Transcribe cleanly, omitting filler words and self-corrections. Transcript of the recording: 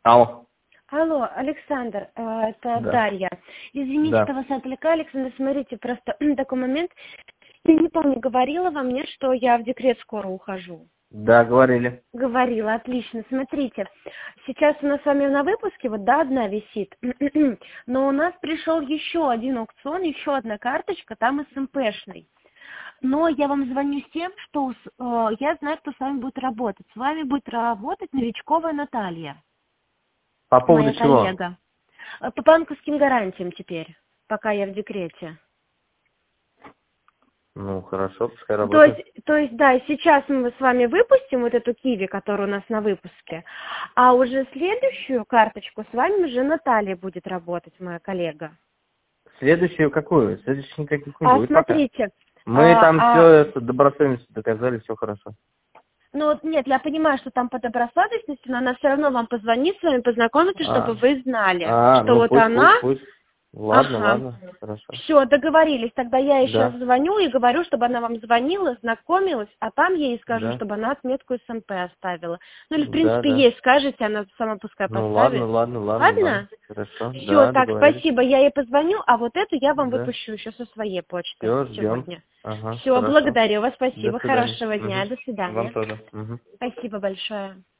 Алло. Алло, Александр, это Да. Дарья. Извините, Да. что вас отвлекаю, Александр, смотрите, просто такой момент. Я не помню, говорила вам мне, что я в декрет скоро ухожу. Да, говорили. Говорила, отлично. Смотрите, сейчас у нас с вами на выпуске, вот, да, одна висит, но у нас пришел еще один аукцион, еще одна карточка, там СМПшный. Но я вам звоню с тем, что я знаю, кто с вами будет работать. С вами будет работать Новичковая Наталья. По поводу Моя чего? коллега. По банковским гарантиям теперь, пока я в декрете. Ну, хорошо, пускай работает. То есть, да, сейчас мы с вами выпустим вот эту киви, которая у нас на выпуске, а уже следующую карточку с вами уже Наталья будет работать, моя коллега. Следующую какую? Следующей никаких не будет Смотрите. пока. Мы там все это добросовестно доказали, все хорошо. Ну вот нет, я понимаю, что там по добросовестности, но она все равно вам позвонит с вами, познакомится, чтобы вы знали, что ну вот пусть, она... пусть. Ладно, Ага. ладно, хорошо. Все, договорились. Тогда я ей сейчас Да, звоню и говорю, чтобы она вам звонила, знакомилась, а там я ей скажу, да, чтобы она отметку СМП оставила. Ну или, в да, принципе, да. ей скажете, она сама пускай Ну ладно, поставит. ладно, ладно, ладно. Ладно? Хорошо, Все, да, так, договорились. спасибо, я ей позвоню, а вот эту я вам Да. выпущу еще со своей почты Все, ждем. сегодня. Ага, Все, хорошо. благодарю вас, До спасибо, свидания. хорошего дня, до Вам свидания. тоже. Мгм. Спасибо большое.